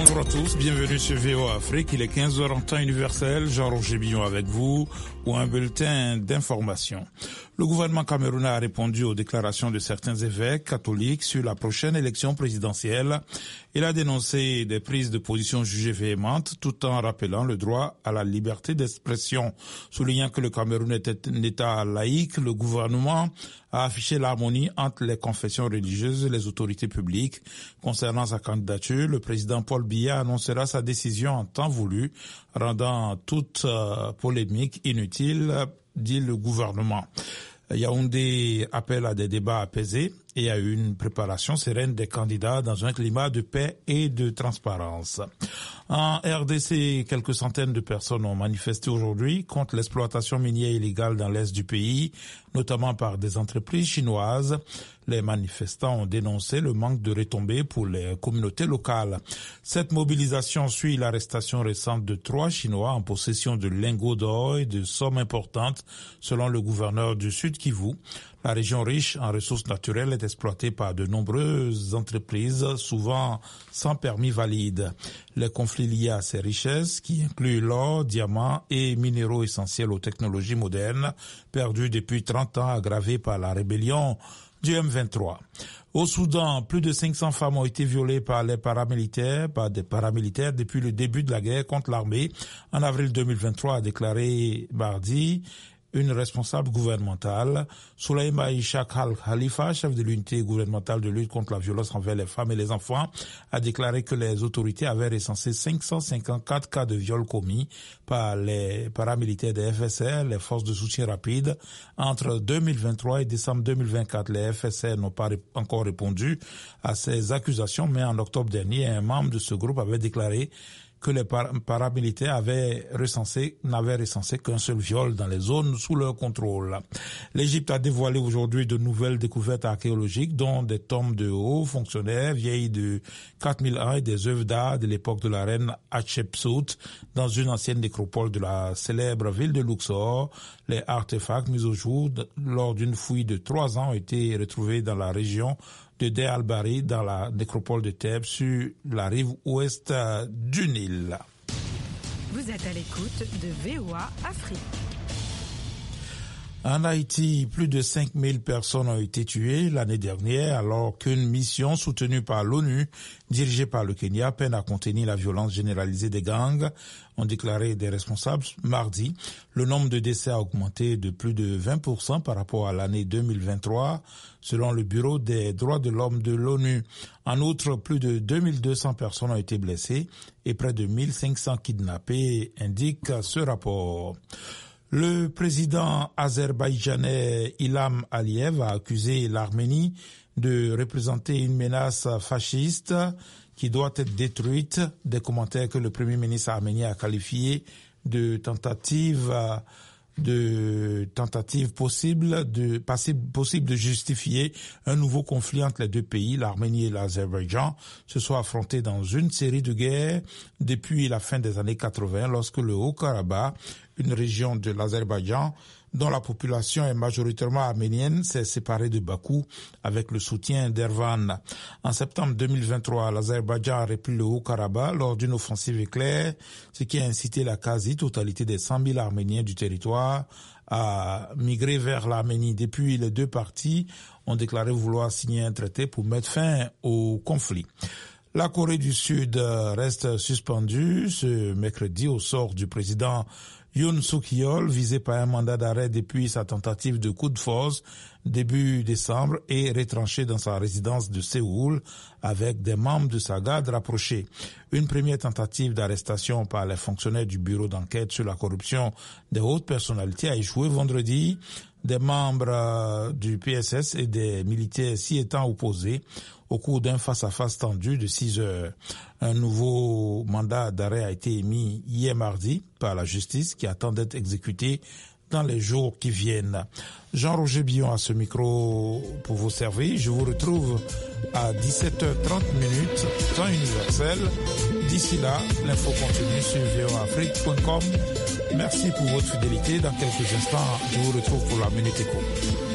Bonjour à tous, bienvenue sur VOA Afrique. Il est 15h en temps universel. Jean-Roger Billon avec vous pour un bulletin d'information. Le gouvernement camerounais a répondu aux déclarations de certains évêques catholiques sur la prochaine élection présidentielle. Il a dénoncé des prises de position jugées véhémentes tout en rappelant le droit à la liberté d'expression. Soulignant que le Cameroun était un État laïque, le gouvernement a affiché l'harmonie entre les confessions religieuses et les autorités publiques. Concernant sa candidature, le président Paul Biya annoncera sa décision en temps voulu, rendant toute polémique inutile, dit le gouvernement. Yaoundé appelle à des débats apaisés et à une préparation sereine des candidats dans un climat de paix et de transparence. En RDC, quelques centaines de personnes ont manifesté aujourd'hui contre l'exploitation minière illégale dans l'est du pays, notamment par des entreprises chinoises. Les manifestants ont dénoncé le manque de retombées pour les communautés locales. Cette mobilisation suit l'arrestation récente de 3 Chinois en possession de lingots d'or et de sommes importantes, selon le gouverneur du Sud Kivu. La région riche en ressources naturelles est exploitée par de nombreuses entreprises, souvent sans permis valide. Les conflits liés à ces richesses, qui incluent l'or, diamants et minéraux essentiels aux technologies modernes, perdus depuis 30 ans, aggravés par la rébellion du M23. Au Soudan, plus de 500 femmes ont été violées par des paramilitaires depuis le début de la guerre contre l'armée. En avril 2023, a déclaré mardi une responsable gouvernementale. Souleymane Ishaq Al-Khalifa, chef de l'unité gouvernementale de lutte contre la violence envers les femmes et les enfants, a déclaré que les autorités avaient recensé 554 cas de viol commis par les paramilitaires des FSR, les forces de soutien rapide. Entre 2023 et décembre 2024, les FSR n'ont pas encore répondu à ces accusations, mais en octobre dernier, un membre de ce groupe avait déclaré que les paramilitaires n'avaient recensé qu'un seul viol dans les zones sous leur contrôle. L'Égypte a dévoilé aujourd'hui de nouvelles découvertes archéologiques, dont des tombes de hauts fonctionnaires vieilles de 4000 ans et des œuvres d'art de l'époque de la reine Hatshepsut dans une ancienne nécropole de la célèbre ville de Luxor. Les artefacts mis au jour lors d'une fouille de 3 ans ont été retrouvés dans la région de Deir al-Bari, dans la nécropole de Thèbes, sur la rive ouest du Nil. Vous êtes à l'écoute de VOA Afrique. En Haïti, plus de 5000 personnes ont été tuées l'année dernière alors qu'une mission soutenue par l'ONU, dirigée par le Kenya, peine à contenir la violence généralisée des gangs, ont déclaré des responsables mardi. Le nombre de décès a augmenté de plus de 20% par rapport à l'année 2023, selon le Bureau des droits de l'homme de l'ONU. En outre, plus de 2200 personnes ont été blessées et près de 1500 kidnappés, indique ce rapport. Le président azerbaïdjanais Ilham Aliyev a accusé l'Arménie de représenter une menace fasciste qui doit être détruite, des commentaires que le premier ministre arménien a qualifiés de tentative possible de justifier un nouveau conflit entre les deux pays. L'Arménie et l'Azerbaïdjan se sont affrontés dans une série de guerres depuis la fin des années 80, lorsque le Haut-Karabakh, une région de l'Azerbaïdjan dont la population est majoritairement arménienne, s'est séparée de Bakou avec le soutien d'Erevan. En septembre 2023, l'Azerbaïdjan a repris le Haut-Karabakh lors d'une offensive éclair, ce qui a incité la quasi-totalité des 100 000 Arméniens du territoire à migrer vers l'Arménie. Depuis, les deux parties ont déclaré vouloir signer un traité pour mettre fin au conflit. La Corée du Sud reste suspendue ce mercredi au sort du président Yoon Suk-yeol, visé par un mandat d'arrêt depuis sa tentative de coup de force début décembre et retranché dans sa résidence de Séoul avec des membres de sa garde rapprochés. Une première tentative d'arrestation par les fonctionnaires du bureau d'enquête sur la corruption des hautes personnalités a échoué vendredi. Des membres du PSS et des militaires s'y étant opposés au cours d'un face-à-face tendu de 6 heures. Un nouveau mandat d'arrêt a été émis hier mardi par la justice qui attend d'être exécuté dans les jours qui viennent. Jean-Roger Billon à ce micro pour vous servir. Je vous retrouve à 17h30 temps universel. D'ici là, l'info continue sur voafrique.com. Merci pour votre fidélité. Dans quelques instants, je vous retrouve pour la Minute Éco.